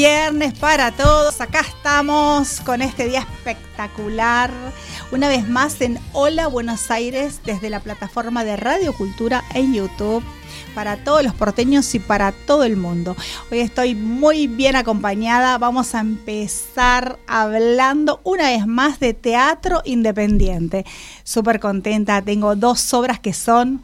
viernes para todos. Acá estamos con este día espectacular. Una vez más en Hola Buenos Aires desde la plataforma de Radio Cultura en YouTube. Para todos los porteños y para todo el mundo. Hoy estoy muy bien acompañada. Vamos a empezar hablando una vez más de teatro independiente. Súper contenta. Tengo dos obras que son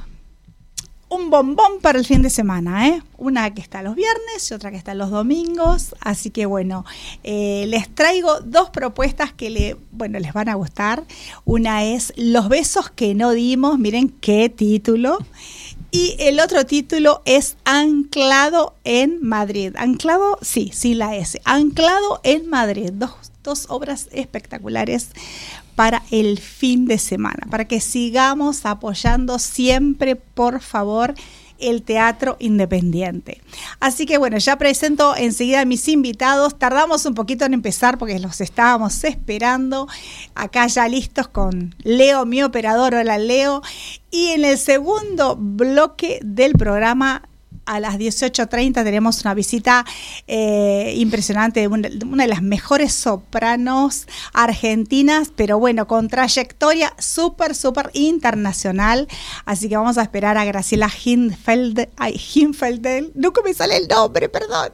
un bombón para el fin de semana, ¿eh? Una que está los viernes y otra que está los domingos. Así que bueno, les traigo dos propuestas que les van a gustar. Una es Los besos que no dimos. Miren qué título. Y el otro título es Anclado en Madrid. Anclado, sí, la S. Anclado en Madrid. Dos obras espectaculares para el fin de semana. Para que sigamos apoyando siempre, por favor, el teatro independiente. Así que bueno, ya presento enseguida a mis invitados. Tardamos un poquito en empezar porque los estábamos esperando. Acá ya listos con Leo, mi operador. Hola, Leo. Y en el segundo bloque del programa, a las 18:30 tenemos una visita impresionante de una de las mejores sopranos argentinas, pero bueno, con trayectoria súper internacional. Así que vamos a esperar a Graciela Hinfeldel, nunca me sale el nombre, perdón,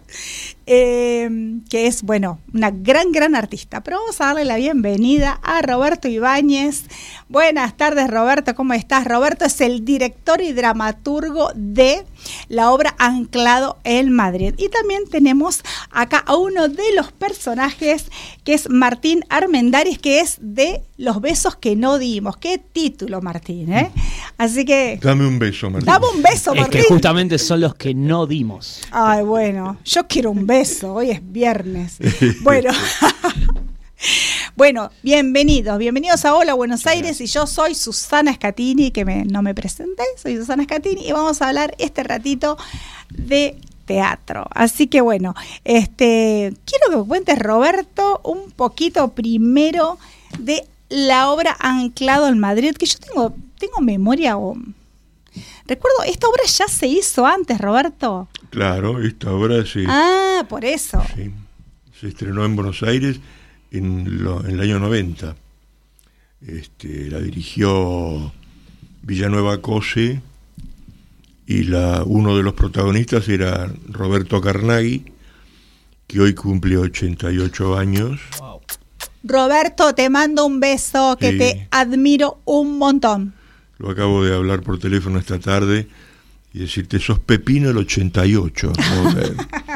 que es, bueno, una gran artista. Pero vamos a darle la bienvenida a Roberto Ibáñez. Buenas tardes, Roberto, ¿cómo estás? Roberto es el director y dramaturgo de la obra Anclado en Madrid. Y también tenemos acá a uno de los personajes, que es Martín Armendáriz, que es de Los besos que no dimos. Qué título, Martín, ¿eh? Así que... Dame un beso, Martín. Dame un beso, Martín. Es que justamente son los que no dimos. Ay, bueno, yo quiero un beso. Hoy es viernes. Bueno... Bueno, bienvenidos a Hola Buenos Aires, y yo soy Susana Scatini, que no me presenté, soy Susana Scatini, y vamos a hablar este ratito de teatro. Así que bueno, quiero que me cuentes, Roberto, un poquito primero de la obra Anclado en Madrid, que yo tengo memoria, recuerdo, esta obra ya se hizo antes, Roberto. Claro, esta obra sí. Ah, por eso. Sí, se estrenó en Buenos Aires en el año 90. La dirigió Villanueva Cose, y uno de los protagonistas era Roberto Carnaghi, que hoy cumple 88 años. Wow. Roberto, te mando un beso, que te admiro un montón. Lo acabo de hablar por teléfono esta tarde y decirte, sos Pepino el 88, Robert.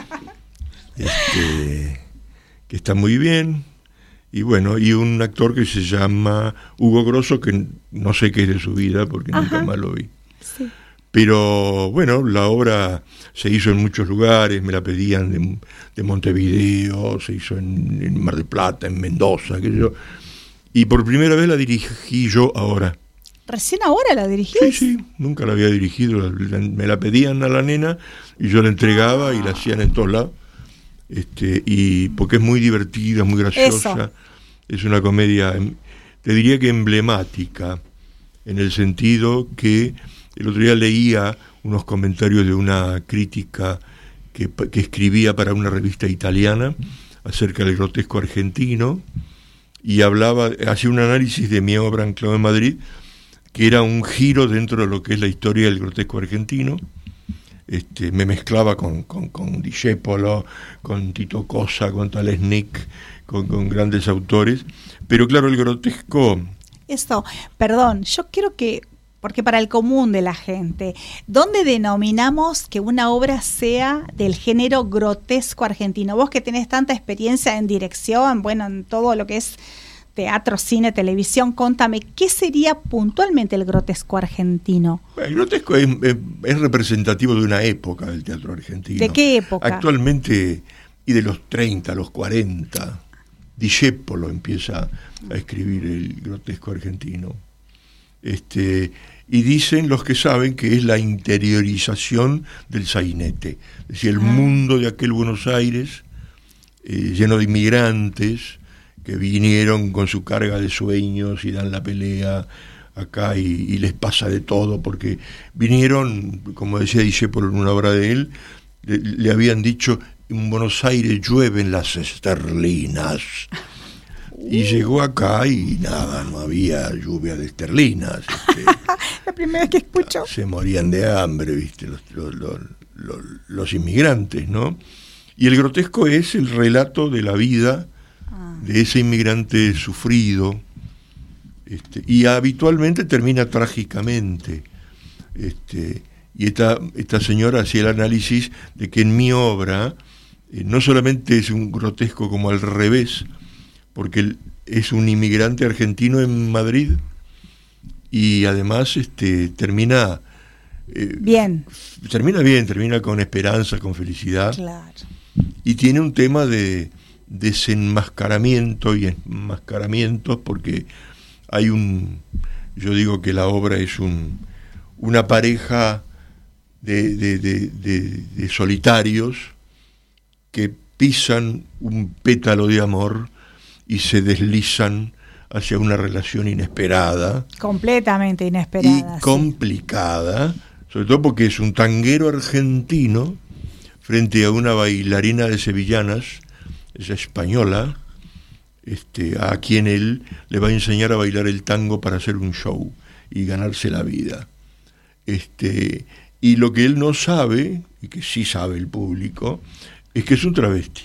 Que está muy bien. Y bueno, y un actor que se llama Hugo Grosso, que no sé qué es de su vida porque nunca más lo vi. Sí. Pero bueno, la obra se hizo en muchos lugares, me la pedían de Montevideo, se hizo en Mar del Plata, en Mendoza, y por primera vez la dirigí yo ahora. ¿Recién ahora la dirigís? Sí, nunca la había dirigido, me la pedían a la nena y yo la entregaba y la hacían en todos lados. Y porque es muy divertida, muy graciosa. Eso. Es una comedia, te diría que emblemática, en el sentido que el otro día leía unos comentarios de una crítica que escribía para una revista italiana acerca del grotesco argentino, y hacía un análisis de mi obra Anclado en Madrid, que era un giro dentro de lo que es la historia del grotesco argentino. Me mezclaba con Discépolo, con Tito Cosa, con Talesnik, con grandes autores, pero claro, el grotesco... Eso, perdón, yo quiero que, porque para el común de la gente, ¿dónde denominamos que una obra sea del género grotesco argentino? Vos que tenés tanta experiencia en dirección, bueno, en todo lo que es teatro, cine, televisión, contame, ¿qué sería puntualmente el grotesco argentino? El grotesco es representativo de una época del teatro argentino. ¿De qué época? Actualmente, y de los 30, los 40, Discépolo empieza a escribir el grotesco argentino. Y dicen los que saben que es la interiorización del sainete, es decir, el mundo de aquel Buenos Aires, lleno de inmigrantes, que vinieron con su carga de sueños y dan la pelea acá y les pasa de todo, porque vinieron, como decía Discépolo en una obra de él, le habían dicho, en Buenos Aires llueven las esterlinas. Y llegó acá y nada, no había lluvia de esterlinas. La primera vez que escucho. Se morían de hambre, ¿viste? Los inmigrantes, ¿no? Y el grotesco es el relato de la vida de ese inmigrante sufrido, y habitualmente termina trágicamente. Y esta señora hacía el análisis de que en mi obra no solamente es un grotesco como al revés, porque él es un inmigrante argentino en Madrid y además termina bien. Termina con esperanza, con felicidad. Claro. Y tiene un tema de desenmascaramiento y enmascaramientos, porque hay yo digo que la obra es una pareja de solitarios que pisan un pétalo de amor y se deslizan hacia una relación inesperada. Completamente inesperada. Y complicada, sobre todo porque es un tanguero argentino frente a una bailarina de sevillanas, esa española, a quien él le va a enseñar a bailar el tango para hacer un show y ganarse la vida. Y lo que él no sabe, y que sí sabe el público, es que es un travesti.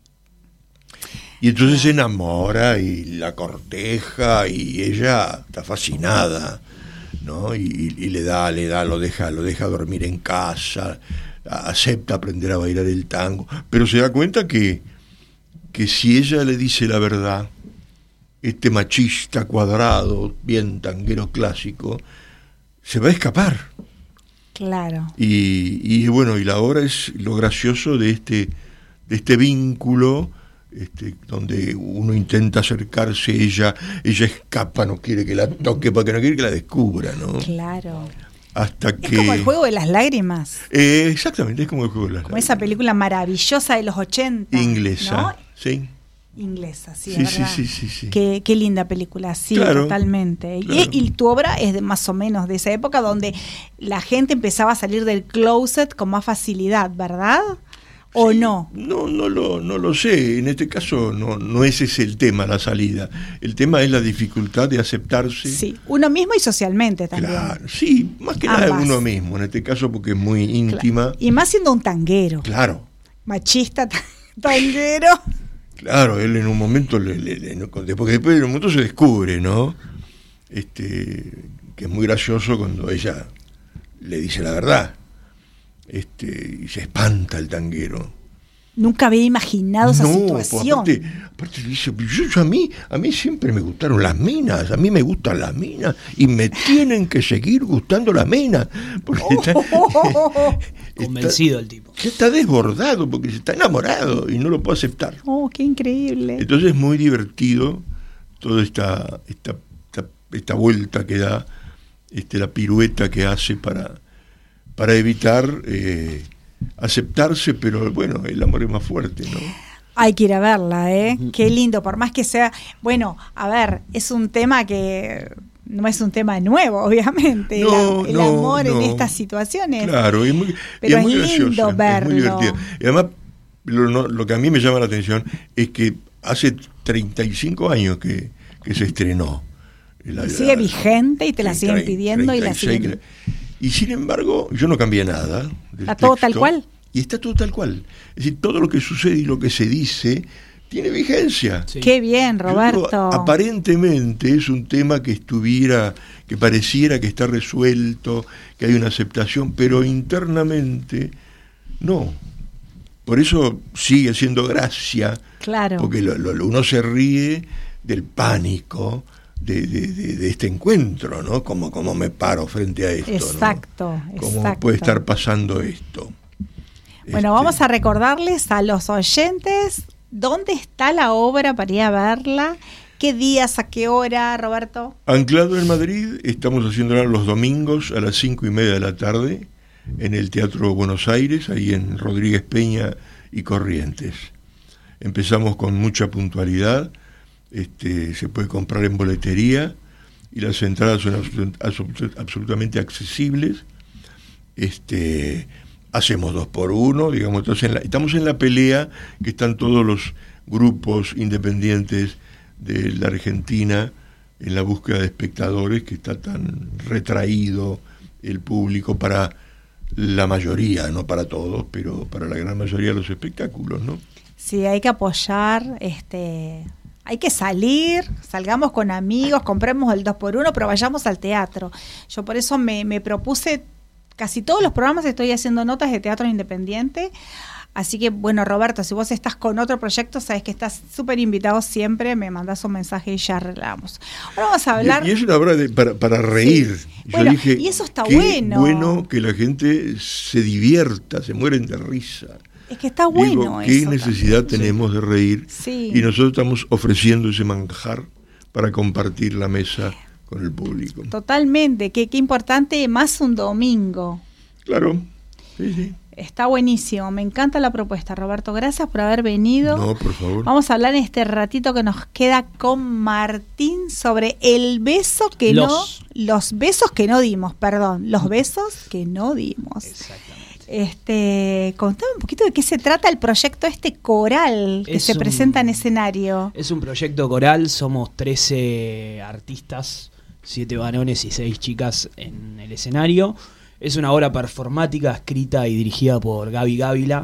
Y entonces se enamora y la corteja y ella está fascinada, ¿no? Y lo deja dormir en casa, acepta aprender a bailar el tango, pero se da cuenta que si ella le dice la verdad, este machista cuadrado, bien tanguero clásico, se va a escapar. Claro. Y bueno, y la obra es lo gracioso de este vínculo, donde uno intenta acercarse, ella escapa, no quiere que la toque porque no quiere que la descubra, ¿no? Claro. Hasta que... Es como el juego de las lágrimas. Exactamente, es como el juego de las lágrimas. Esa película maravillosa de los 80. Inglesa, ¿no? sí. Inglesa, sí, Sí, es verdad. sí. Qué linda película, sí, claro, totalmente. Claro. Y tu obra es más o menos de esa época donde la gente empezaba a salir del closet con más facilidad, ¿verdad? ¿O sí, no? No lo sé. En este caso no ese es el tema, la salida. El tema es la dificultad de aceptarse. Sí, uno mismo y socialmente también. Claro, sí, más que nada uno mismo, en este caso porque es muy íntima. Claro. Y más siendo un tanguero. Claro. Machista, tanguero. Claro, él en un momento, porque después en un momento se descubre, ¿no? Que es muy gracioso cuando ella le dice la verdad. Y se espanta el tanguero. Nunca había imaginado esa situación. Pues aparte dice, a mí siempre me gustaron las minas, a mí me gustan las minas y me tienen que seguir gustando las minas. Porque convencido el tipo. Está desbordado porque está enamorado y no lo puede aceptar. ¡Oh, qué increíble! Entonces es muy divertido toda esta vuelta que da, la pirueta que hace para evitar aceptarse, pero bueno, el amor es más fuerte, ¿no? Hay que ir a verla, ¿eh? Qué lindo, por más que sea... Bueno, a ver, es un tema que no es un tema nuevo, obviamente, el amor en estas situaciones. Claro, pero es muy lindo gracioso, verlo. es muy divertido. Y además, lo que a mí me llama la atención es que hace 35 años que se estrenó. Sigue vigente y te la siguen pidiendo 36, y la siguen... Y sin embargo, yo no cambié nada. ¿Está todo tal cual? Y está todo tal cual. Es decir, todo lo que sucede y lo que se dice tiene vigencia. Sí. Qué bien, Roberto. Digo, aparentemente es un tema que pareciera que está resuelto, que hay una aceptación, pero internamente no. Por eso sigue haciendo gracia. Claro. Porque uno se ríe del pánico de este encuentro, ¿no? Como me paro frente a esto, exacto, ¿no? ¿Cómo puede estar pasando esto? Bueno, vamos a recordarles a los oyentes dónde está la obra para ir a verla, qué días, a qué hora, Roberto. Anclado en Madrid, estamos haciéndola los domingos a las 5:30 de la tarde en el Teatro Buenos Aires, ahí en Rodríguez Peña y Corrientes. Empezamos con mucha puntualidad. Se puede comprar en boletería y las entradas son absolutamente accesibles. hacemos 2x1, digamos, entonces estamos en la pelea que están todos los grupos independientes de la Argentina en la búsqueda de espectadores, que está tan retraído el público para la mayoría, no para todos, pero para la gran mayoría de los espectáculos, ¿no? Sí, hay que apoyar, hay que salgamos con amigos, compremos el 2x1, pero vayamos al teatro. Yo por eso me propuse, casi todos los programas estoy haciendo notas de teatro independiente. Así que, bueno, Roberto, si vos estás con otro proyecto, sabes que estás súper invitado siempre, me mandás un mensaje y ya arreglamos. Ahora vamos a hablar... Y es una obra para reír. Sí. Yo bueno, dije, y eso está bueno que la gente se divierta, se mueren de risa. Es que está bueno eso. ¿Qué necesidad tenemos de reír? Sí. Y nosotros estamos ofreciendo ese manjar para compartir la mesa con el público. Totalmente, qué importante, más un domingo. Claro, sí. Está buenísimo, me encanta la propuesta, Roberto. Gracias por haber venido. No, por favor. Vamos a hablar en este ratito que nos queda con Martín sobre el beso que los besos que no dimos, los besos que no dimos. Exactamente. Contame un poquito de qué se trata el proyecto coral que se presenta en escenario. Es un proyecto coral, somos 13 artistas, 7 varones y 6 chicas en el escenario. Es una obra performática escrita y dirigida por Gaby Gávila,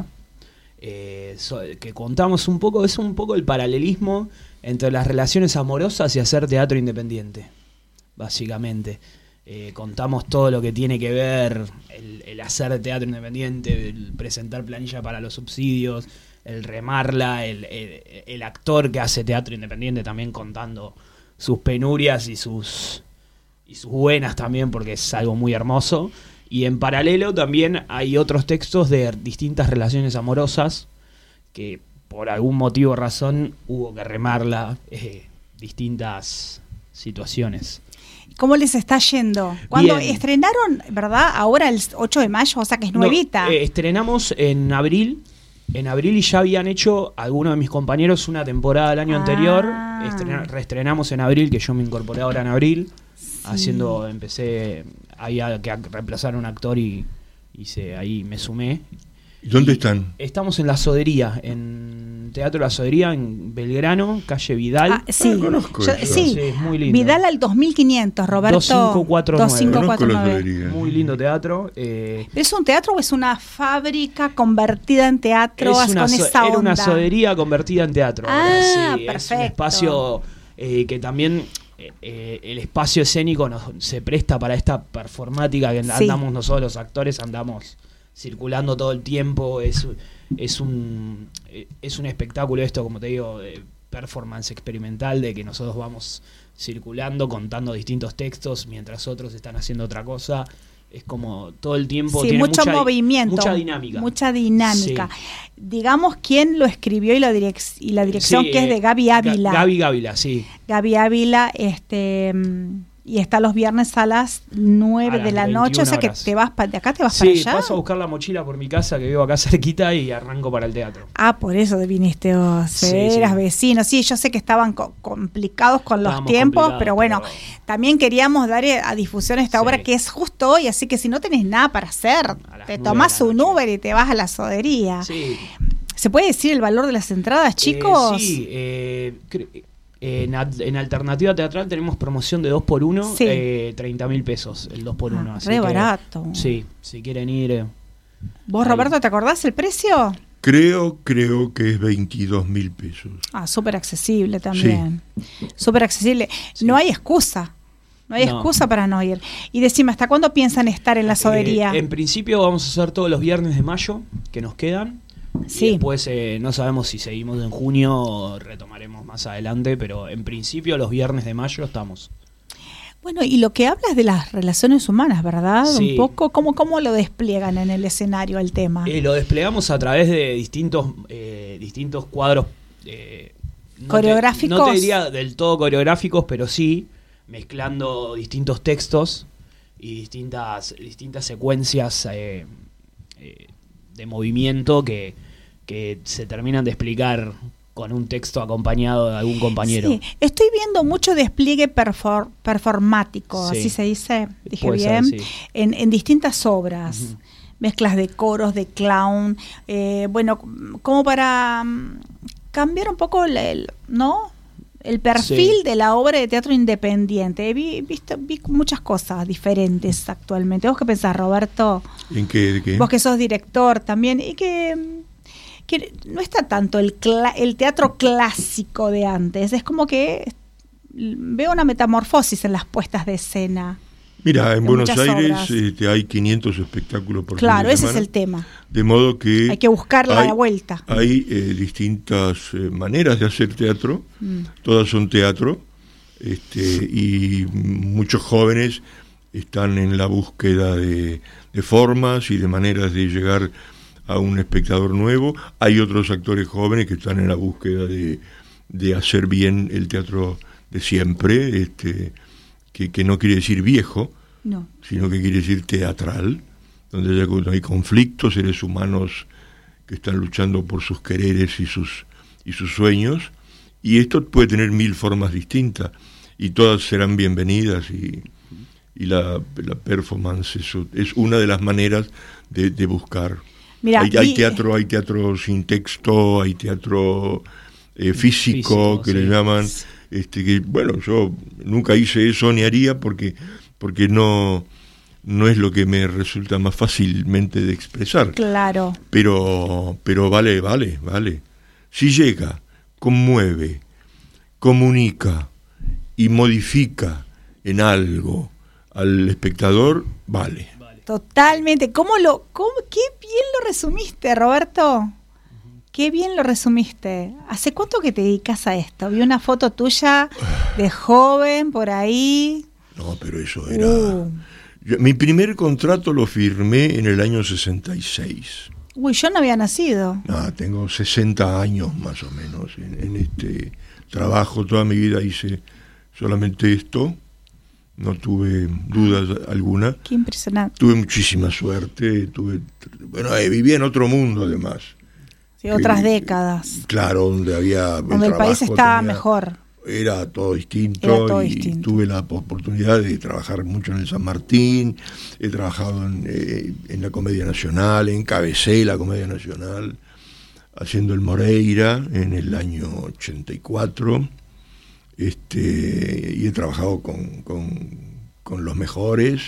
que contamos un poco, es un poco el paralelismo entre las relaciones amorosas y hacer teatro independiente, básicamente. Contamos todo lo que tiene que ver el hacer teatro independiente, el presentar planilla para los subsidios, el remarla, el actor que hace teatro independiente también contando sus penurias y sus buenas también, porque es algo muy hermoso. Y en paralelo también hay otros textos de distintas relaciones amorosas que por algún motivo o razón hubo que remarla, distintas situaciones. ¿Cómo les está yendo? Cuando estrenaron, ¿verdad? Ahora el 8 de mayo, o sea que es nuevita. Estrenamos en abril y ya habían hecho algunos de mis compañeros una temporada el año anterior. Reestrenamos en abril, que yo me incorporé ahora en abril. Sí. Empecé ahí a reemplazar a un actor y ahí me sumé. ¿Dónde están? Estamos en La Sodería, en Teatro La Sodería, en Belgrano, calle Vidal. Sí, conozco sí, es muy lindo. Vidal al 2500, Roberto. 2549. Muy lindo teatro. ¿Es un teatro o es una fábrica convertida en teatro con esa onda? Era una sodería convertida en teatro. Perfecto. Es un espacio que también... el espacio escénico se presta para esta performática que andamos nosotros los actores, andamos circulando todo el tiempo. Es un espectáculo esto, como te digo, de performance experimental, de que nosotros vamos circulando contando distintos textos mientras otros están haciendo otra cosa. Es como todo el tiempo tiene mucho movimiento, mucha dinámica. Sí. Digamos quién lo escribió y la dirección, que es de Gaby Ávila. Gaby Gávila, sí. Gaby Ávila, y está los viernes a las 9 de la noche, o sea que te vas de acá te vas para allá. Sí, paso a buscar la mochila por mi casa, que vivo acá cerquita, y arranco para el teatro. Por eso viniste vos, eras vecino. Sí, yo sé que estaban complicados con los tiempos, pero bueno, también queríamos dar a difusión esta obra que es justo hoy, así que si no tenés nada para hacer, te tomás un Uber y te vas a la Sodería. Sí. ¿Se puede decir el valor de las entradas, chicos? Sí, en Alternativa Teatral tenemos promoción de 2x1, 30.000 pesos el 2x1. Re barato. Sí, si quieren ir. ¿Vos, Roberto, te acordás el precio? Creo que es 22.000 pesos. Súper accesible también. Súper accesible. Sí. No hay excusa. No hay excusa para no ir. Y decime, ¿hasta cuándo piensan estar en la Sodería? En principio vamos a hacer todos los viernes de mayo que nos quedan. Sí. Y después no sabemos si seguimos en junio o retomaremos más adelante, pero en principio los viernes de mayo estamos. Bueno, y lo que hablas de las relaciones humanas, ¿verdad? Sí. Un poco, ¿cómo lo despliegan en el escenario el tema? Lo desplegamos a través de distintos cuadros coreográficos. No te diría del todo coreográficos, pero sí mezclando distintos textos y distintas secuencias de movimiento que se terminan de explicar con un texto acompañado de algún compañero. Sí, estoy viendo mucho despliegue performático, así se dice, dije bien, en distintas obras. mezclas de coros, de clown, bueno, como para cambiar un poco ¿no? El perfil de la obra de teatro independiente. Vi muchas cosas diferentes actualmente. ¿Vos qué pensás, Roberto? ¿En qué? ¿De qué? Vos que sos director también, y que no está tanto el teatro clásico de antes. Es como que veo una metamorfosis en las puestas de escena. Mira, en Buenos Aires hay 500 espectáculos por semana. Claro, ese es el tema. De modo que hay que buscar la vuelta. Hay distintas maneras de hacer teatro, todas son teatro, y muchos jóvenes están en la búsqueda de formas y de maneras de llegar a un espectador nuevo. Hay otros actores jóvenes que están en la búsqueda de hacer bien el teatro de siempre, que no quiere decir viejo, no, sino que quiere decir teatral, donde hay conflictos, seres humanos que están luchando por sus quereres y sus sueños, y esto puede tener 1000 formas distintas, y todas serán bienvenidas, y la performance es una de las maneras de buscar. Mirá, hay teatro sin texto, hay teatro físico que le llaman... que bueno, yo nunca hice eso ni haría porque no es lo que me resulta más fácilmente de expresar. Claro. Pero vale. Si llega, conmueve, comunica y modifica en algo al espectador, vale. Totalmente. Qué bien lo resumiste, Roberto. Qué bien lo resumiste. ¿Hace cuánto que te dedicas a esto? Vi una foto tuya de joven por ahí. No, pero eso era... mi primer contrato lo firmé en el año 66. Uy, yo no había nacido. No, tengo 60 años más o menos en este trabajo. Toda mi vida hice solamente esto. No tuve dudas alguna. Qué impresionante. Tuve muchísima suerte. Vivía en otro mundo además. Sí, otras décadas. Claro, donde el país estaba mejor. Era todo distinto. Tuve la oportunidad de trabajar mucho en el San Martín. He trabajado en la Comedia Nacional, encabecé la Comedia Nacional, haciendo el Moreira en el año 84. Y he trabajado con los mejores.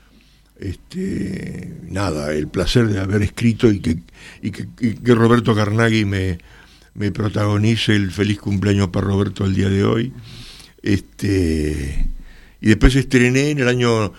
El placer de haber escrito y que Roberto Carnaghi me protagonice el feliz cumpleaños para Roberto el día de hoy. Y después estrené en el año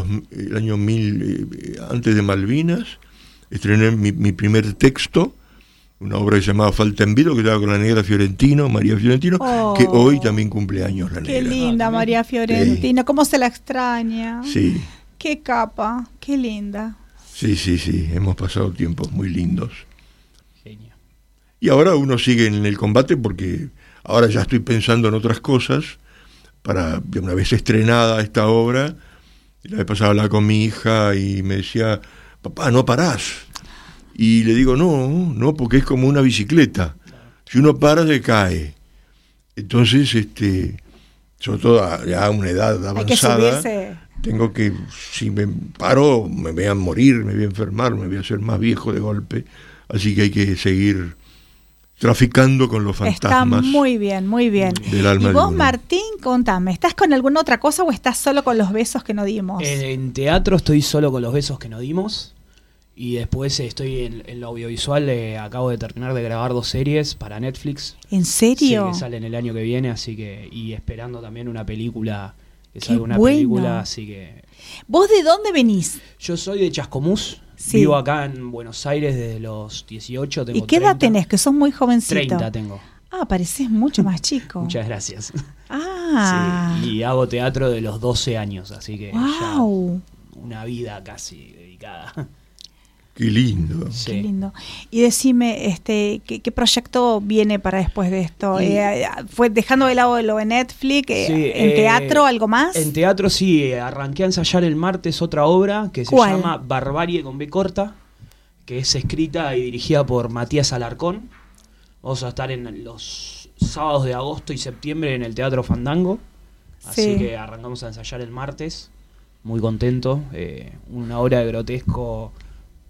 1000, antes de Malvinas, estrené mi primer texto, una obra que se llamaba Falta en Vido, que estaba con la negra Fiorentino, María Fiorentino, que hoy también cumple años la negra. Qué linda María Fiorentino, cómo se la extraña. Sí. Qué capa, qué linda. Sí, hemos pasado tiempos muy lindos. Genio. Y ahora uno sigue en el combate porque ahora ya estoy pensando en otras cosas. De una vez estrenada esta obra, la vez pasada hablaba con mi hija y me decía, papá, no parás. Y le digo, no, porque es como una bicicleta. Si uno para, se cae. Entonces, sobre todo ya a una edad avanzada, tengo que, si me paro, me voy a morir, me voy a enfermar, me voy a hacer más viejo de golpe. Así que hay que seguir traficando con los fantasmas. Está muy bien. Del alma. Y vos, Martín, contame, ¿estás con alguna otra cosa o estás solo con los besos que no dimos? En teatro estoy solo con los besos que no dimos. Y después estoy en lo audiovisual, acabo de terminar de grabar 2 series para Netflix. ¿En serio? Sí, que salen el año que viene, así que, y esperando también una película, que salga una película, así que... ¿Vos de dónde venís? Yo soy de Chascomús, vivo acá en Buenos Aires desde los 18, tengo ¿Y qué 30. edad tenés? Que sos muy jovencito. 30 tengo. Ah, parecés mucho más chico. Muchas gracias. Ah. Sí, y hago teatro de los 12 años, así que ya una vida casi dedicada. Qué lindo. Sí. Qué lindo. Y decime, ¿qué proyecto viene para después de esto? ¿Fue dejando de lado lo de Netflix? ¿En teatro algo más? En teatro sí, arranqué a ensayar el martes otra obra que se llama Barbarie con B corta, que es escrita y dirigida por Matías Alarcón. Vamos a estar en los sábados de agosto y septiembre en el Teatro Fandango. Así que arrancamos a ensayar el martes. Muy contento. Una obra de grotesco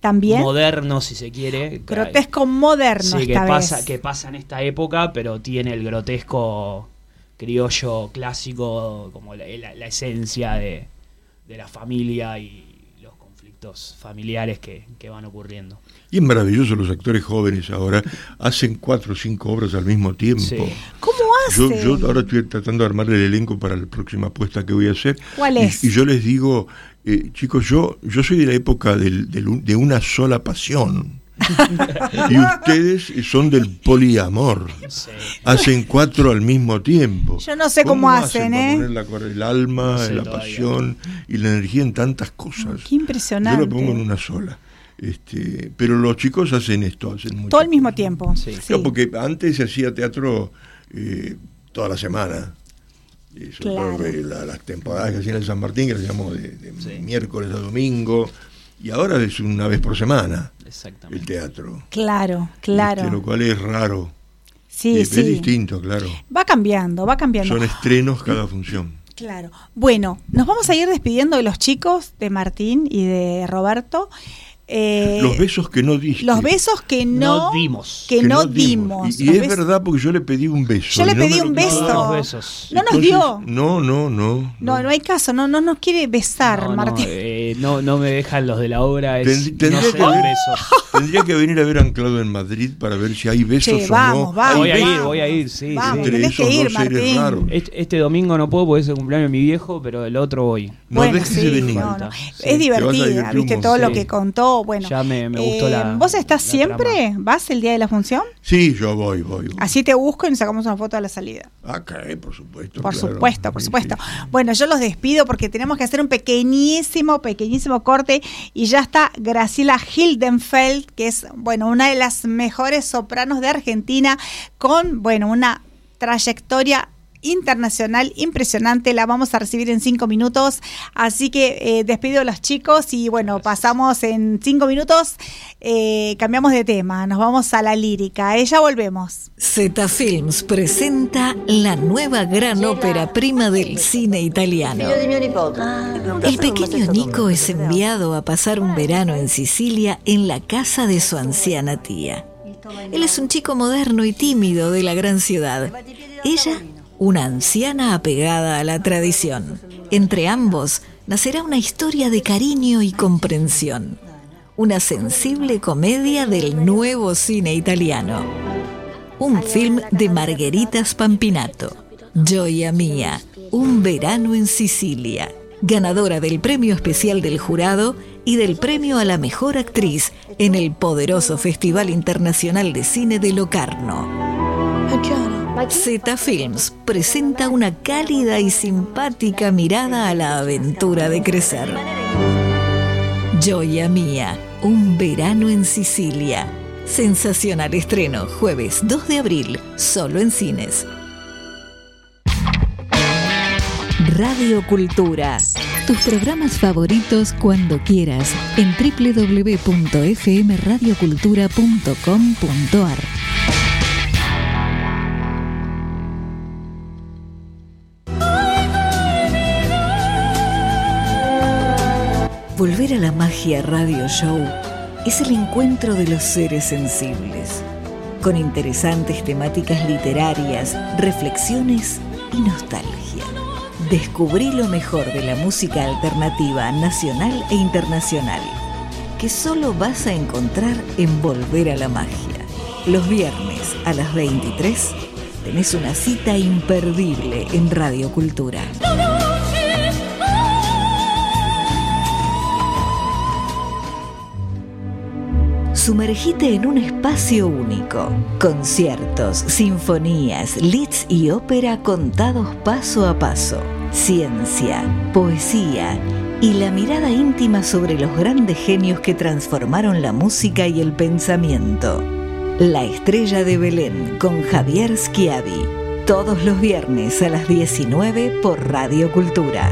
también. Moderno, si se quiere. Grotesco moderno, sí, vez. Que pasa en esta época, pero tiene el grotesco criollo clásico como la esencia de la familia y los conflictos familiares que van ocurriendo. Y es maravilloso, los actores jóvenes ahora hacen 4 o 5 obras al mismo tiempo. Sí. ¿Cómo hacen? Yo ahora estoy tratando de armar el elenco para la próxima apuesta que voy a hacer. ¿Cuál es? Y yo les digo, chicos, yo soy de la época de una sola pasión. Y ustedes son del poliamor. Sí. Hacen 4 al mismo tiempo. Yo no sé cómo hacen, para poner el alma, No sé la todavía. pasión y la energía en tantas cosas. Qué impresionante. Yo lo pongo en una sola. Pero los chicos hacen esto, hacen mucho. Todo al mismo tiempo. Sí. Sí. No, porque antes se hacía teatro toda la semana. Sobre todo que las temporadas que hacían en San Martín, que las llamamos de miércoles a domingo, y ahora es una vez por semana. Exactamente. El teatro. Claro. Lo cual es raro. Sí, Es distinto, claro. Va cambiando. Son estrenos cada función. Claro. Bueno, nos vamos a ir despidiendo de los chicos, de Martín y de Roberto. Los besos que no diste. Los besos que no dimos. Que no dimos. Y es verdad, porque yo le pedí un beso. Yo le pedí un beso. No, besos. No nos dio. No hay caso. No nos quiere besar, Martín. No me dejan los de la obra. Tendría que venir a ver Anclado en Madrid para ver si hay besos o no. Voy a ir, sí. Vamos, entre tenés esos que ir, dos seres Martín. raros. Este domingo no puedo porque es el cumpleaños de mi viejo, pero el otro voy. No dejes de venir. No. Sí. Es divertida, viste todo lo Sí. que contó. Bueno, ya me gustó la. ¿Vos estás la siempre? trama. ¿Vas el día de la función? Sí, yo voy. Así te busco y nos sacamos una foto a la salida. Acá, por supuesto. Por claro. supuesto. Sí. Bueno, yo los despido porque tenemos que hacer un pequeñísimo corte y ya está Graciela Hildenfeld, que es, una de las mejores sopranos de Argentina con, una trayectoria internacional impresionante. La vamos a recibir en 5 minutos, así que despido a los chicos y pasamos en 5 minutos, cambiamos de tema, nos vamos a la lírica, ya volvemos. Z Films presenta la nueva gran ópera prima del cine italiano. El pequeño Nico es enviado a pasar un verano en Sicilia en la casa de su anciana tía. Él es un chico moderno y tímido de la gran ciudad. Ella, una anciana apegada a la tradición. Entre ambos nacerá una historia de cariño y comprensión. Una sensible comedia del nuevo cine italiano. Un film de Margherita Spampinato. Gioia Mia, un verano en Sicilia. Ganadora del premio especial del jurado y del premio a la mejor actriz en el poderoso Festival Internacional de Cine de Locarno. Z Films presenta una cálida y simpática mirada a la aventura de crecer. Gioia Mia, un verano en Sicilia. Sensacional estreno, jueves 2 de abril, solo en cines. Radio Cultura. Tus programas favoritos cuando quieras en www.fmradiocultura.com.ar. Volver a la Magia Radio Show es el encuentro de los seres sensibles, con interesantes temáticas literarias, reflexiones y nostalgia. Descubrí lo mejor de la música alternativa nacional e internacional, que solo vas a encontrar en Volver a la Magia. Los viernes a las 23 tenés una cita imperdible en Radio Cultura. Sumergite en un espacio único. Conciertos, sinfonías, lieds y ópera contados paso a paso. Ciencia, poesía y la mirada íntima sobre los grandes genios que transformaron la música y el pensamiento. La Estrella de Belén con Javier Schiavi. Todos los viernes a las 19 por Radio Cultura.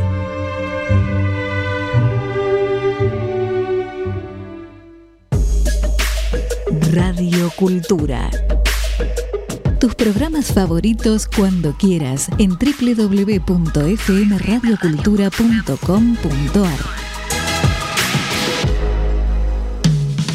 Radio Cultura. Tus programas favoritos cuando quieras en www.fmradiocultura.com.ar.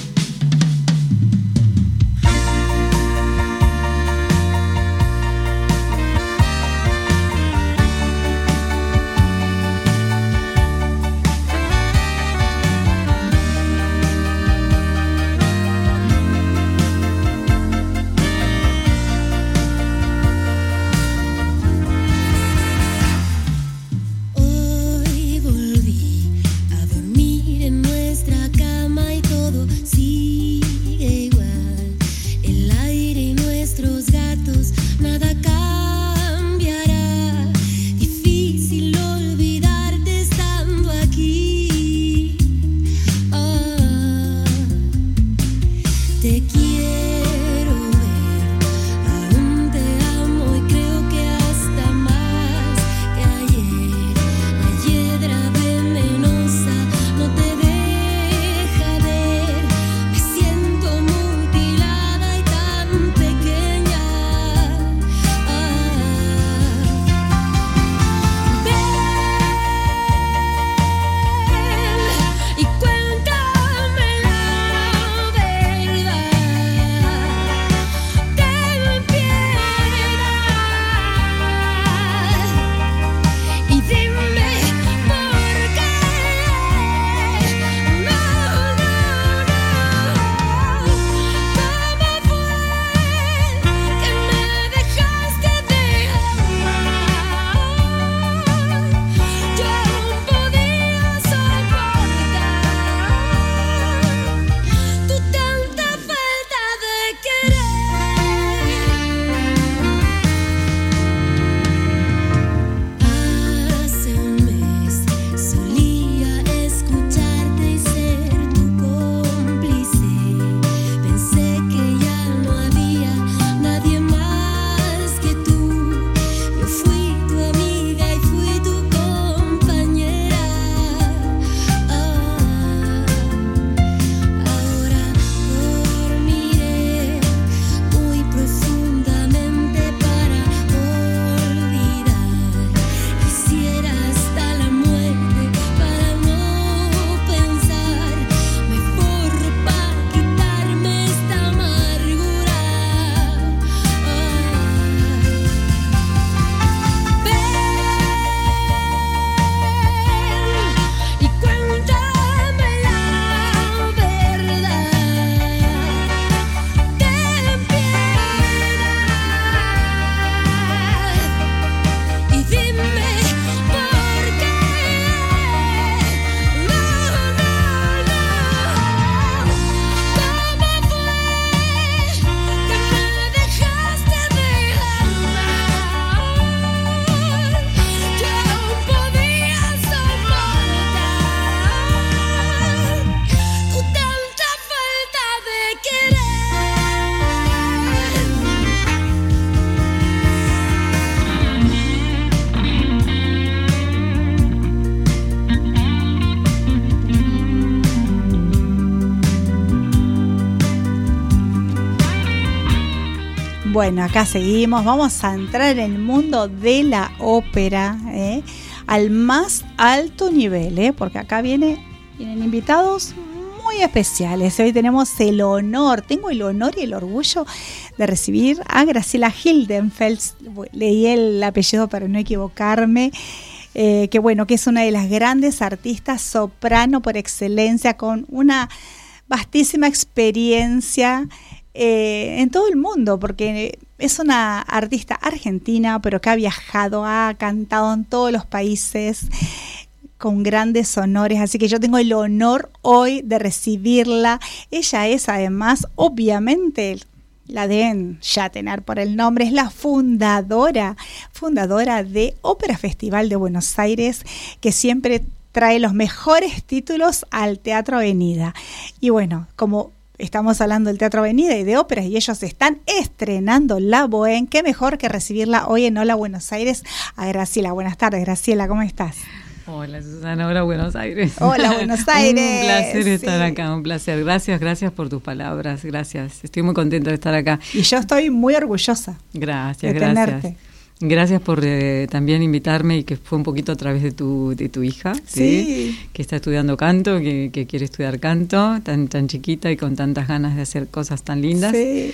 Bueno, acá seguimos, vamos a entrar en el mundo de la ópera, al más alto nivel, porque acá vienen invitados muy especiales. Hoy tengo el honor y el orgullo de recibir a Graciela Hildenfeld. Leí el apellido para no equivocarme. Que es una de las grandes artistas soprano por excelencia, con una vastísima experiencia en todo el mundo, porque es una artista argentina, pero que ha viajado, ha cantado en todos los países con grandes honores, así que yo tengo el honor hoy de recibirla. Ella es además, obviamente, la deben ya tener por el nombre, es la fundadora de Ópera Festival de Buenos Aires, que siempre trae los mejores títulos al Teatro Avenida. Y bueno, como estamos hablando del Teatro Avenida y de óperas, y ellos están estrenando La Bohème, qué mejor que recibirla hoy en Hola Buenos Aires a Graciela. Buenas tardes, Graciela, ¿cómo estás? Hola Susana, hola Buenos Aires. Hola Buenos Aires. Un placer estar acá, un placer. Gracias por tus palabras, gracias. Estoy muy contenta de estar acá. Y yo estoy muy orgullosa. Gracias. Gracias por también invitarme, y que fue un poquito a través de tu hija, ¿sí? Que está estudiando canto, que quiere estudiar canto, tan chiquita y con tantas ganas de hacer cosas tan lindas.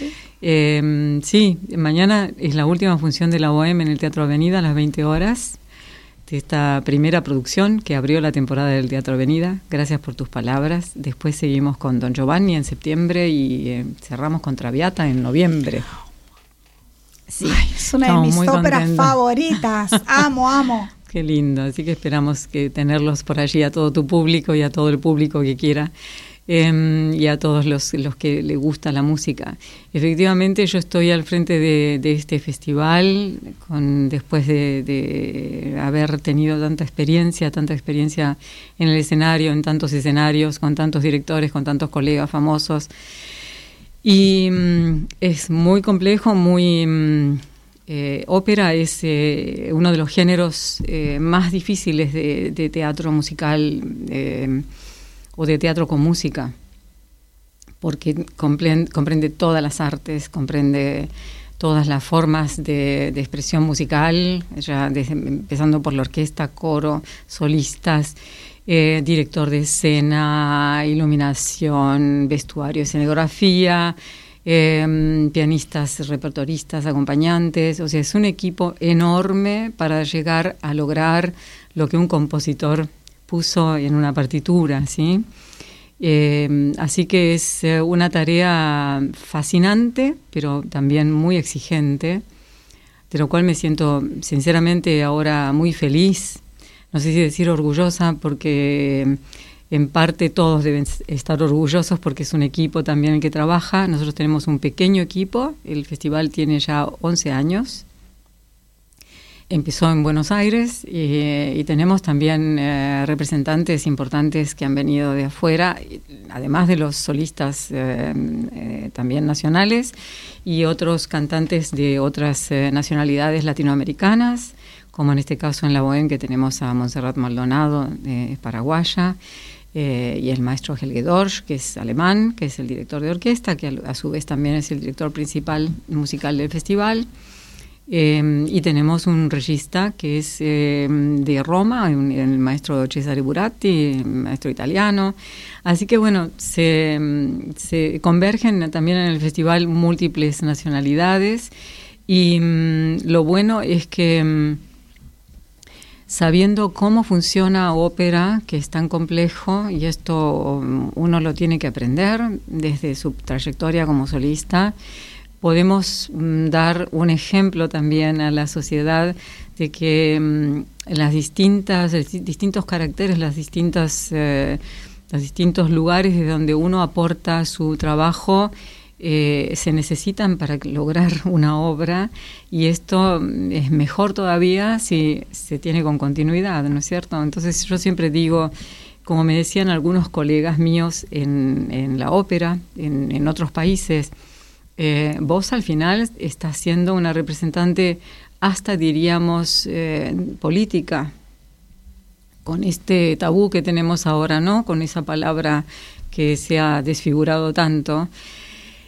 Sí, mañana es la última función de La Bohème en el Teatro Avenida a las 20 horas. De esta primera producción que abrió la temporada del Teatro Avenida. Gracias por tus palabras. Después seguimos con Don Giovanni en septiembre y cerramos con Traviata en noviembre. Sí, ay, es una de mis óperas favoritas. Amo. Qué lindo. Así que esperamos que tenerlos por allí a todo tu público y a todo el público que quiera. Y a todos los que le gusta la música. Efectivamente, yo estoy al frente de este festival después de haber tenido tanta experiencia en el escenario, en tantos escenarios, con tantos directores, con tantos colegas famosos. Y es muy complejo, ópera es uno de los géneros más difíciles de teatro musical, o de teatro con música, porque comprende todas las artes, comprende todas las formas de expresión musical, ya empezando por la orquesta, coro, solistas, director de escena, iluminación, vestuario, escenografía, pianistas, repertoristas, acompañantes. O sea, es un equipo enorme para llegar a lograr lo que un compositor puso en una partitura, ¿sí? Así que es una tarea fascinante, pero también muy exigente, de lo cual me siento sinceramente ahora muy feliz, no sé si decir orgullosa, porque en parte todos deben estar orgullosos porque es un equipo también el que trabaja. Nosotros tenemos un pequeño equipo, el festival tiene ya 11 años. Empezó en Buenos Aires y tenemos también representantes importantes que han venido de afuera, además de los solistas también nacionales y otros cantantes de otras nacionalidades latinoamericanas, como en este caso en La Bohème, que tenemos a Montserrat Maldonado, paraguaya, y el maestro Helge Dorsch, que es alemán, que es el director de orquesta, que a su vez también es el director principal musical del festival. Y tenemos un regista que es de Roma, el maestro Cesare Buratti, maestro italiano. Así que bueno, se convergen también en el festival múltiples nacionalidades, y lo bueno es que sabiendo cómo funciona ópera, que es tan complejo, y esto uno lo tiene que aprender desde su trayectoria como solista, podemos dar un ejemplo también a la sociedad de que los distintos caracteres, los distintos lugares de donde uno aporta su trabajo se necesitan para lograr una obra, y esto es mejor todavía si se tiene con continuidad, ¿no es cierto? Entonces yo siempre digo, como me decían algunos colegas míos en la ópera, en otros países, vos al final estás siendo una representante hasta diríamos política, con este tabú que tenemos ahora, ¿no? Con esa palabra que se ha desfigurado tanto.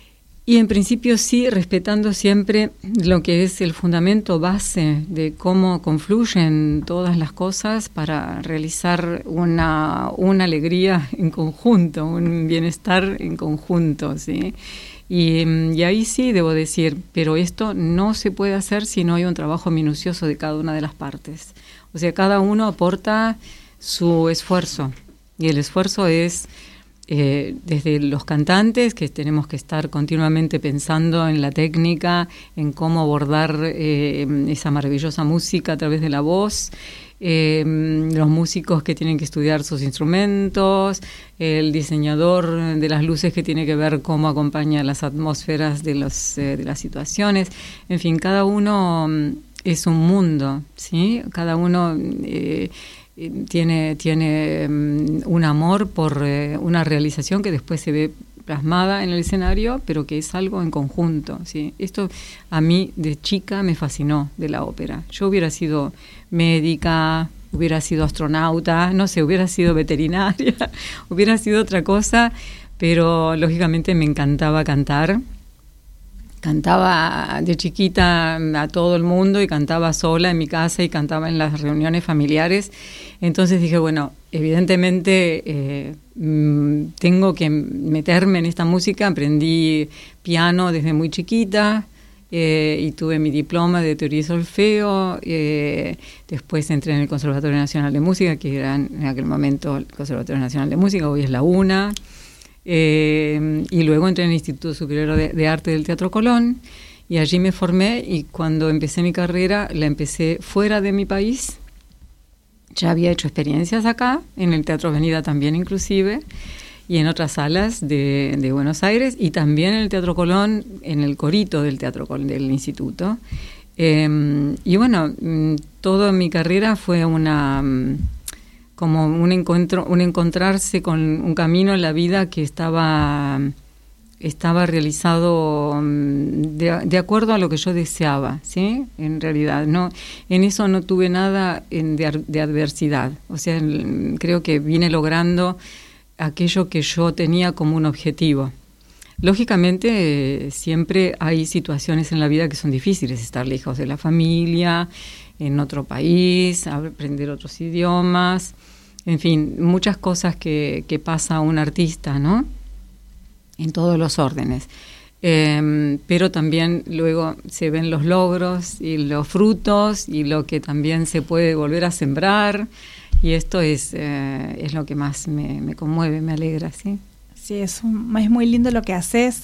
Y en principio sí, respetando siempre lo que es el fundamento base de cómo confluyen todas las cosas para realizar una alegría en conjunto, un bienestar en conjunto, ¿sí? Y ahí sí debo decir, pero esto no se puede hacer si no hay un trabajo minucioso de cada una de las partes. O sea, cada uno aporta su esfuerzo, y el esfuerzo es... desde los cantantes, que tenemos que estar continuamente pensando en la técnica, en cómo abordar esa maravillosa música a través de la voz, los músicos que tienen que estudiar sus instrumentos, el diseñador de las luces que tiene que ver cómo acompaña las atmósferas de las situaciones. En fin, cada uno es un mundo, ¿sí? Cada uno... tiene un amor por una realización que después se ve plasmada en el escenario, pero que es algo en conjunto, ¿sí? Esto a mí de chica me fascinó de la ópera. Yo hubiera sido médica, hubiera sido astronauta, no sé, hubiera sido veterinaria, hubiera sido otra cosa, pero lógicamente me encantaba cantar. Cantaba de chiquita a todo el mundo y cantaba sola en mi casa y cantaba en las reuniones familiares. Entonces dije, bueno, evidentemente tengo que meterme en esta música. Aprendí piano desde muy chiquita y tuve mi diploma de teoría y solfeo. Después entré en el Conservatorio Nacional de Música, que era en aquel momento el Conservatorio Nacional de Música, hoy es la UNA. Y luego entré en el Instituto Superior de Arte del Teatro Colón y allí me formé, y cuando empecé mi carrera la empecé fuera de mi país. Ya había hecho experiencias acá, en el Teatro Avenida también inclusive, y en otras salas de Buenos Aires, y también en el Teatro Colón, en el corito del Teatro Colón, del Instituto. Y bueno, toda mi carrera fue como un encontrarse con un camino en la vida que estaba realizado de acuerdo a lo que yo deseaba, ¿sí? En realidad, no, en eso no tuve nada de adversidad. O sea, creo que vine logrando aquello que yo tenía como un objetivo. Lógicamente, siempre hay situaciones en la vida que son difíciles, estar lejos de la familia, en otro país, aprender otros idiomas, en fin, muchas cosas que pasa a un artista, ¿no? En todos los órdenes. Pero también luego se ven los logros y los frutos y lo que también se puede volver a sembrar, y esto es lo que más me conmueve, me alegra, ¿sí? Sí, es muy lindo lo que haces.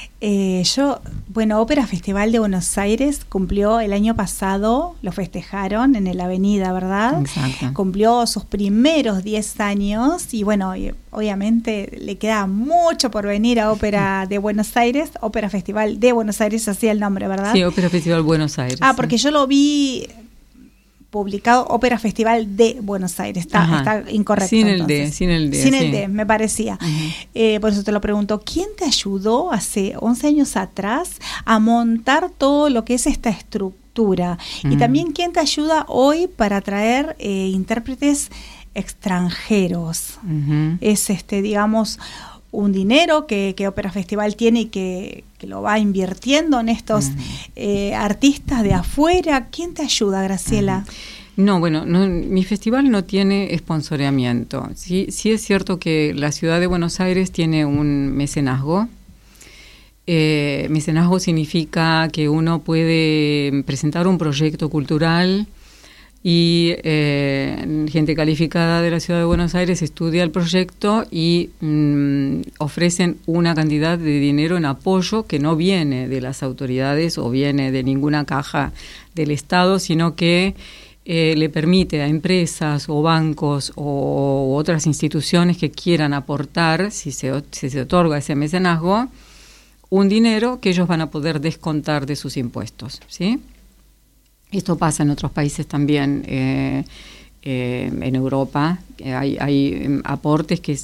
Ópera Festival de Buenos Aires cumplió el año pasado, lo festejaron en el Avenida, ¿verdad? Exacto. Cumplió sus primeros 10 años y obviamente le queda mucho por venir a Ópera de Buenos Aires, Ópera Festival de Buenos Aires, así el nombre, ¿verdad? Sí, Ópera Festival Buenos Aires. Porque yo lo vi publicado Ópera Festival de Buenos Aires. Está incorrecto. Sin el D, me parecía. Uh-huh. Por eso te lo pregunto, ¿quién te ayudó hace 11 años atrás a montar todo lo que es esta estructura? Uh-huh. Y también, ¿quién te ayuda hoy para traer intérpretes extranjeros? Uh-huh. Es un dinero que Ópera Festival tiene y que lo va invirtiendo en estos artistas de afuera. ¿Quién te ayuda, Graciela? No, mi festival no tiene sponsoreamiento. Sí es cierto que la ciudad de Buenos Aires tiene un mecenazgo. Mecenazgo significa que uno puede presentar un proyecto cultural y gente calificada de la ciudad de Buenos Aires estudia el proyecto y ofrecen una cantidad de dinero en apoyo que no viene de las autoridades o viene de ninguna caja del Estado, sino que le permite a empresas o bancos o otras instituciones que quieran aportar, si se otorga ese mecenazgo, un dinero que ellos van a poder descontar de sus impuestos, ¿sí? Esto pasa en otros países también, en Europa. Hay aportes que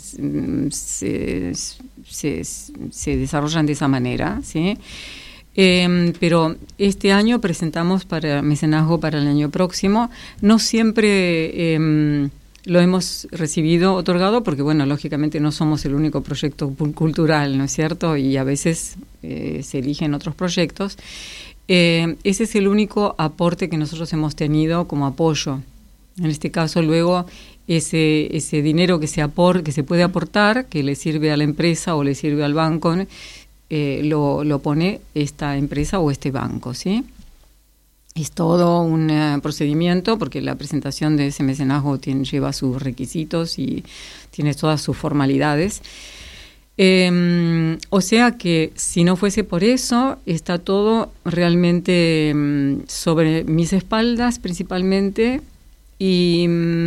se desarrollan de esa manera, ¿sí? Pero este año presentamos para mecenazgo para el año próximo. No siempre lo hemos recibido otorgado porque, bueno, lógicamente no somos el único proyecto cultural, ¿no es cierto? Y a veces se eligen otros proyectos. Ese es el único aporte que nosotros hemos tenido como apoyo. En este caso, luego, ese dinero que se puede aportar, que le sirve a la empresa o le sirve al banco, lo pone esta empresa o este banco, ¿sí? Es todo un procedimiento porque la presentación de ese mecenazgo lleva sus requisitos y tiene todas sus formalidades. O sea que si no fuese por eso, está todo realmente sobre mis espaldas principalmente, y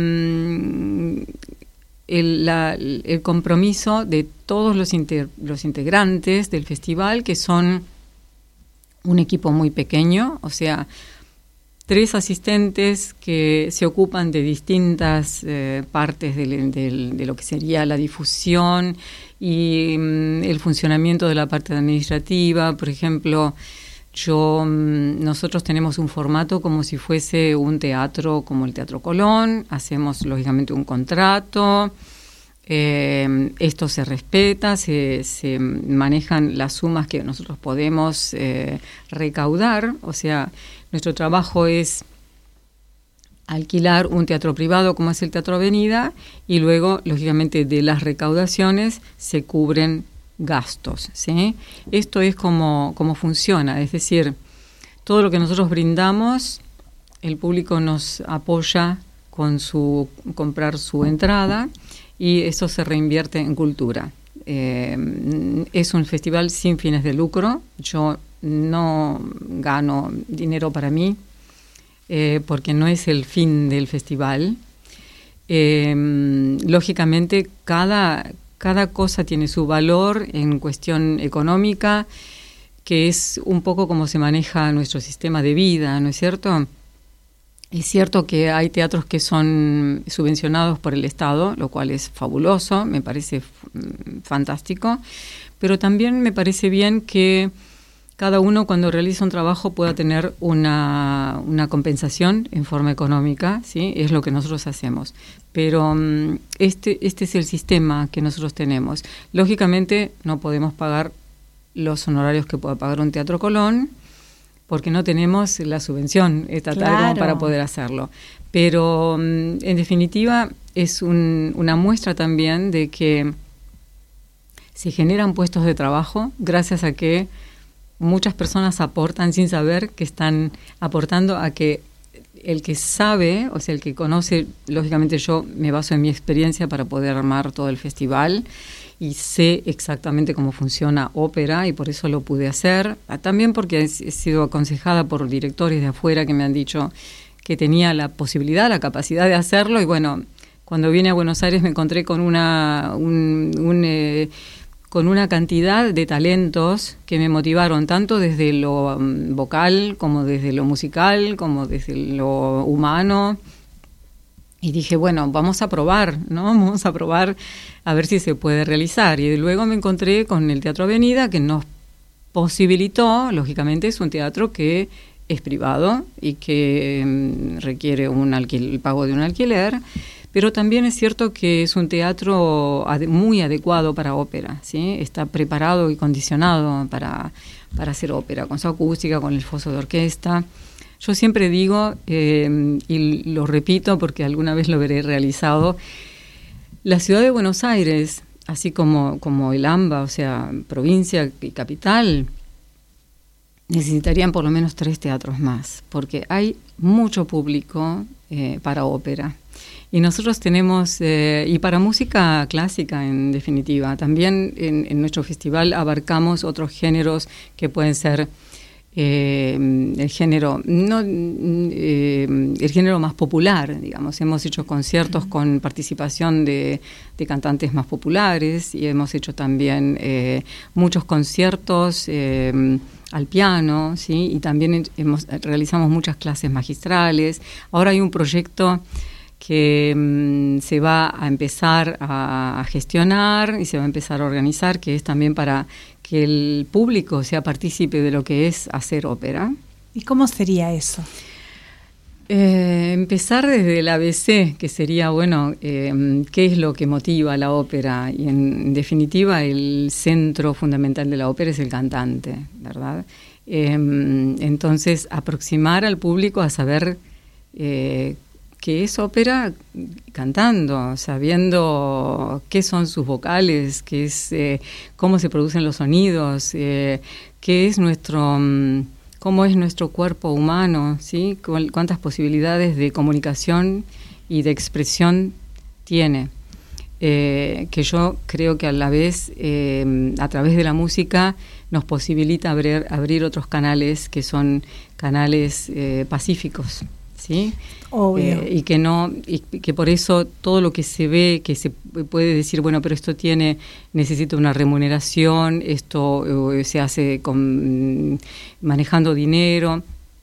el compromiso de todos los integrantes del festival, que son un equipo muy pequeño, o sea, 3 asistentes que se ocupan de distintas partes de lo que sería la difusión y el funcionamiento de la parte administrativa. Por ejemplo, nosotros tenemos un formato como si fuese un teatro, como el Teatro Colón. Hacemos lógicamente un contrato. Esto se respeta, se manejan las sumas que nosotros podemos recaudar. O sea, nuestro trabajo es alquilar un teatro privado como es el Teatro Avenida, y luego, lógicamente, de las recaudaciones se cubren gastos, ¿sí? Esto es como funciona, es decir, todo lo que nosotros brindamos, el público nos apoya con comprar su entrada, y eso se reinvierte en cultura. Es un festival sin fines de lucro. Yo no gano dinero para mí, porque no es el fin del festival. Lógicamente, cada cosa tiene su valor en cuestión económica, que es un poco como se maneja nuestro sistema de vida, ¿no es cierto? Es cierto que hay teatros que son subvencionados por el Estado, lo cual es fabuloso, me parece fantástico, pero también me parece bien que cada uno, cuando realiza un trabajo, pueda tener una compensación en forma económica, ¿sí? Es lo que nosotros hacemos. Pero este es el sistema que nosotros tenemos. Lógicamente no podemos pagar los honorarios que pueda pagar un Teatro Colón, porque no tenemos la subvención estatal como para poder hacerlo. Pero en definitiva es una muestra también de que se generan puestos de trabajo gracias a que muchas personas aportan sin saber que están aportando, a que el que sabe, o sea, el que conoce, lógicamente yo me baso en mi experiencia para poder armar todo el festival y sé exactamente cómo funciona ópera, y por eso lo pude hacer. También porque he sido aconsejada por directores de afuera que me han dicho que tenía la posibilidad, la capacidad de hacerlo, y bueno, cuando vine a Buenos Aires me encontré con una cantidad de talentos que me motivaron tanto desde lo vocal como desde lo musical, como desde lo humano. Y dije, bueno, vamos a probar, ¿no? Vamos a probar a ver si se puede realizar. Y luego me encontré con el Teatro Avenida, que nos posibilitó, lógicamente es un teatro que es privado y que requiere el pago de un alquiler, pero también es cierto que es un teatro muy adecuado para ópera, ¿sí? Está preparado y condicionado para hacer ópera, con su acústica, con el foso de orquesta. Yo siempre digo, y lo repito porque alguna vez lo veré realizado, la ciudad de Buenos Aires, así como el AMBA, o sea, provincia y capital, necesitarían por lo menos 3 teatros más, porque hay mucho público para ópera. Y nosotros tenemos, y para música clásica en definitiva, también en nuestro festival abarcamos otros géneros que pueden ser el género más popular, digamos. Hemos hecho conciertos con participación de cantantes más populares, y hemos hecho también muchos conciertos al piano, ¿sí? Y también realizamos muchas clases magistrales. Ahora hay un proyecto que se va a empezar a gestionar y se va a empezar a organizar, que es también para que el público sea partícipe de lo que es hacer ópera. ¿Y cómo sería eso? Empezar desde el ABC, que sería, qué es lo que motiva la ópera, y en definitiva el centro fundamental de la ópera es el cantante, ¿verdad? Entonces, aproximar al público a saber qué es ópera cantando, sabiendo qué son sus vocales, qué es, cómo se producen los sonidos, qué es cómo es nuestro cuerpo humano, ¿sí? Cuántas posibilidades de comunicación y de expresión tiene. Que yo creo que a la vez, a través de la música, nos posibilita abrir otros canales que son canales pacíficos, ¿sí? Obvio. Y que por eso todo lo que se ve, que se puede decir, bueno, pero esto necesita una remuneración, esto se hace manejando dinero,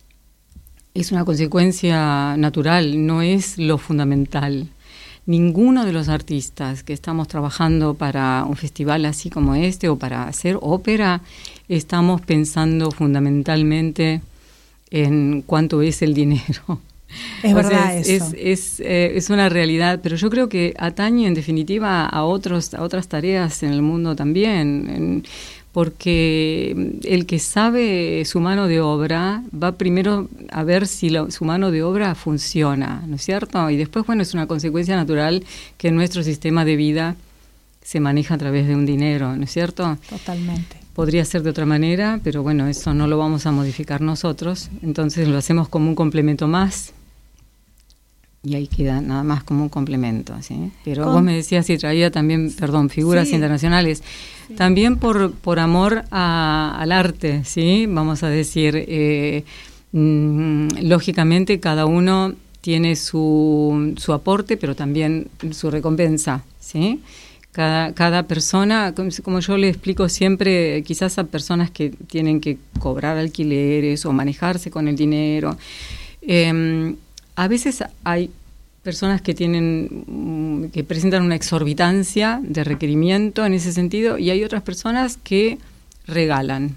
es una consecuencia natural, no es lo fundamental. Ninguno de los artistas que estamos trabajando para un festival así como este o para hacer ópera, estamos pensando fundamentalmente en cuánto es el dinero. Es verdad, eso. Es una realidad, pero yo creo que atañe en definitiva a otras tareas en el mundo también, porque el que sabe su mano de obra va primero a ver si su mano de obra funciona, ¿no es cierto? Y después, es una consecuencia natural que nuestro sistema de vida se maneja a través de un dinero, ¿no es cierto? Totalmente. Podría ser de otra manera, pero eso no lo vamos a modificar nosotros, entonces lo hacemos como un complemento más. Y ahí queda nada más como un complemento, ¿sí? Pero vos me decías si traía también, figuras internacionales. Sí. También por amor al arte, ¿sí? Vamos a decir, lógicamente cada uno tiene su aporte, pero también su recompensa, ¿sí? Cada persona, como yo le explico siempre, quizás a personas que tienen que cobrar alquileres o manejarse con el dinero, a veces hay personas que presentan una exorbitancia de requerimiento en ese sentido, y hay otras personas que regalan.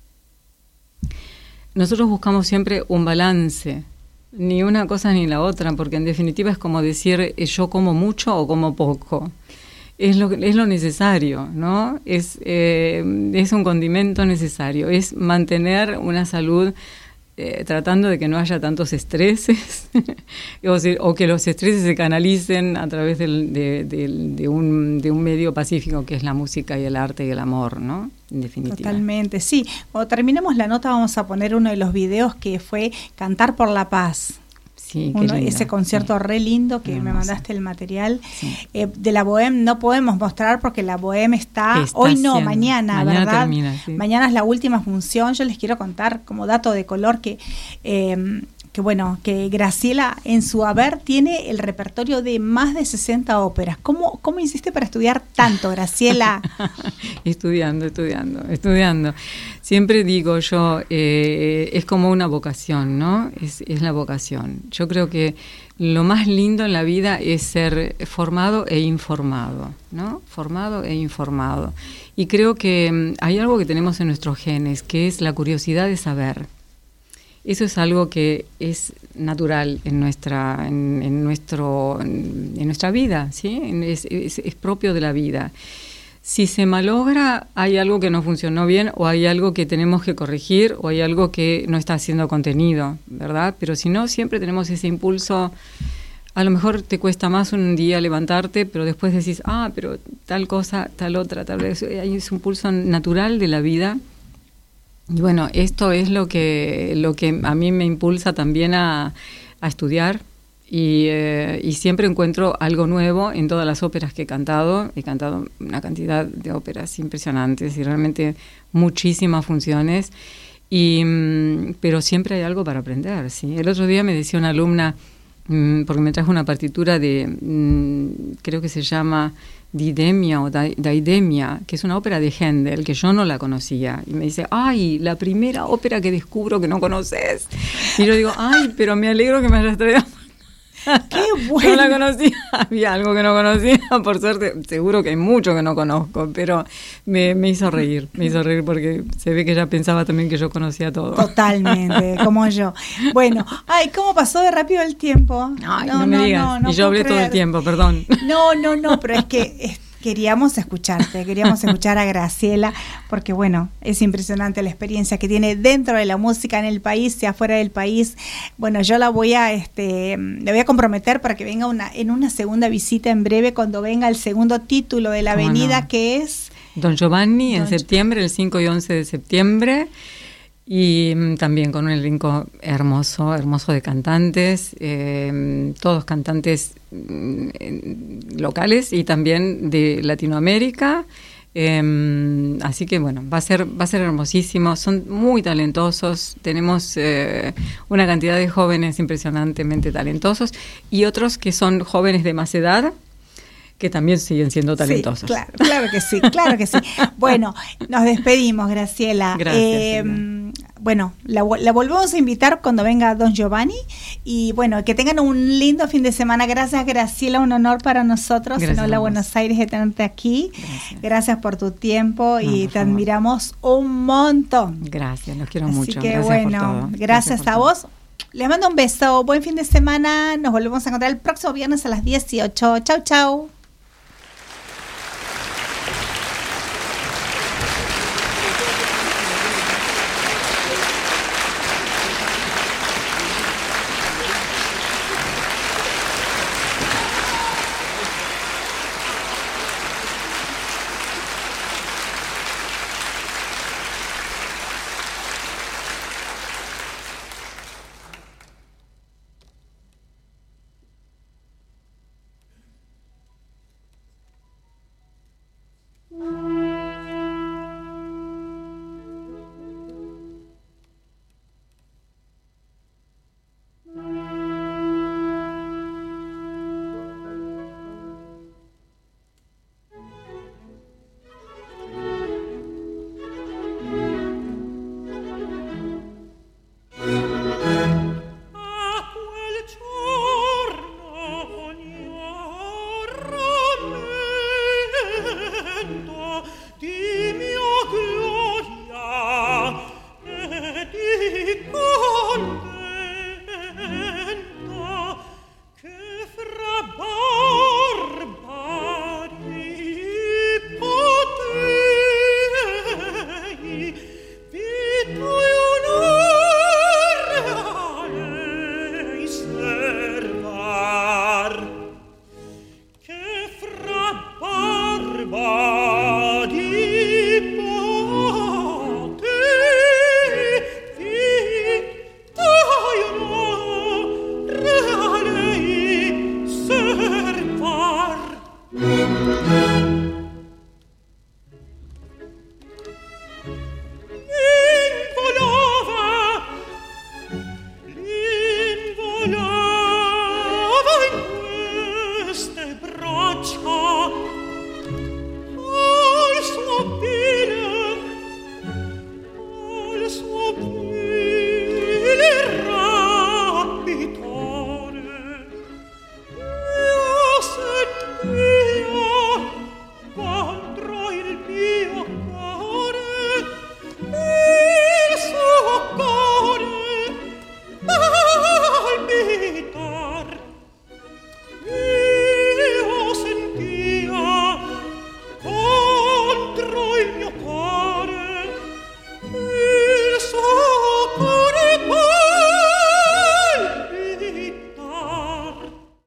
Nosotros buscamos siempre un balance, ni una cosa ni la otra, porque en definitiva es como decir yo como mucho o como poco. Es lo necesario, ¿no? Es un condimento necesario, es mantener una salud tratando de que no haya tantos estreses o que los estreses se canalicen a través de un medio pacífico que es la música y el arte y el amor, ¿no? En definitiva. Totalmente, sí. Cuando terminemos la nota vamos a poner uno de los videos que fue Cantar por la Paz. Sí, ese concierto re lindo que me mandaste el material. Sí. De la Bohème no podemos mostrar porque la Bohème está hoy no, mañana, ¿verdad? Termina, sí. Mañana es la última función. Yo les quiero contar como dato de color que Graciela en su haber tiene el repertorio de más de 60 óperas. ¿Cómo hiciste para estudiar tanto, Graciela? Estudiando. Siempre digo yo, es como una vocación, ¿no? Es la vocación. Yo creo que lo más lindo en la vida es ser formado e informado, ¿no? Formado e informado. Y creo que hay algo que tenemos en nuestros genes, que es la curiosidad de saber. Eso es algo que es natural en nuestra vida, ¿sí? Es propio de la vida. Si se malogra, hay algo que no funcionó bien, o hay algo que tenemos que corregir, o hay algo que no está siendo contenido, ¿verdad? Pero si no, siempre tenemos ese impulso. A lo mejor te cuesta más un día levantarte, pero después decís, pero tal cosa, tal otra, tal vez. Hay ese impulso natural de la vida. Y esto es lo que a mí me impulsa también a estudiar, y siempre encuentro algo nuevo en todas las óperas que he cantado. He cantado una cantidad de óperas impresionantes y realmente muchísimas funciones, pero siempre hay algo para aprender, ¿sí? El otro día me decía una alumna, porque me trajo una partitura creo que se llama Didemia o Daidemia, que es una ópera de Händel, que yo no la conocía. Y me dice, la primera ópera que descubro que no conoces. Y yo digo, pero me alegro que me hayas traído. ¡Qué bueno! No la conocía, había algo que no conocía, por suerte, seguro que hay mucho que no conozco, pero me hizo reír porque se ve que ella pensaba también que yo conocía todo. Totalmente, como yo. Bueno, ¿cómo pasó de rápido el tiempo? Ay, no me digas, y yo hablé todo el tiempo, perdón. No, pero es que... Queríamos escuchar a Graciela, porque bueno, es impresionante la experiencia que tiene dentro de la música en el país y afuera del país. Bueno, yo la voy a comprometer para que venga en una segunda visita en breve, cuando venga el segundo título de la avenida, que es Don Giovanni, en septiembre, el 5 y 11 de septiembre. Y también con un elenco hermoso de cantantes, todos cantantes locales y también de Latinoamérica. Así que bueno, va a ser hermosísimo. Son muy talentosos. Tenemos una cantidad de jóvenes impresionantemente talentosos y otros que son jóvenes de más edad, que también siguen siendo talentosos. Sí, claro que sí. Bueno, nos despedimos, Graciela. Gracias. Bueno, la volvemos a invitar cuando venga Don Giovanni, y bueno, que tengan un lindo fin de semana. Gracias, Graciela, un honor para nosotros en Hola Buenos Aires de tenerte aquí. Gracias por tu tiempo y te admiramos un montón. Gracias, los quiero Así mucho. Que gracias bueno, por todo. Gracias a vos. Les mando un beso, buen fin de semana. Nos volvemos a encontrar el próximo viernes a las 18. Chau, chau.